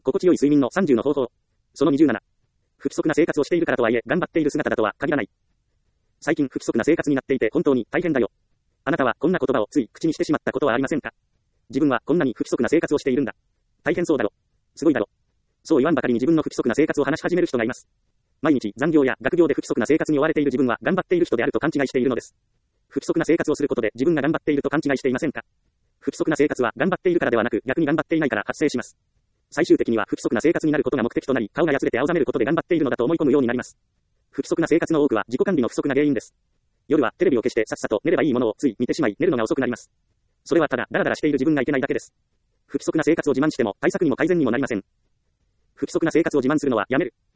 心地よい睡眠の30の方法。その27。不規則な生活をしているからとはいえ、頑張っている姿だとは限らない。最近不規則な生活になっていて本当に大変だよ。あなたはこんな言葉をつい口にしてしまったことはありませんか？自分はこんなに不規則な生活をしているんだ。大変そうだろ。すごいだろ。そう言わんばかりに自分の不規則な生活を話し始める人がいます。毎日残業や学業で不規則な生活に追われている自分は頑張っている人であると勘違いしているのです。不規則な生活をすることで自分が頑張っていると勘違いしていませんか？不規則な生活は頑張っているからではなく逆に頑張っていないから発生します。最終的には不規則な生活になることが目的となり、顔がやつれて青ざめることで頑張っているのだと思い込むようになります。不規則な生活の多くは自己管理の不足が原因です。夜はテレビを消してさっさと寝ればいいものをつい見てしまい寝るのが遅くなります。それはただダラダラしている自分がいけないだけです。不規則な生活を自慢しても対策にも改善にもなりません。不規則な生活を自慢するのはやめる。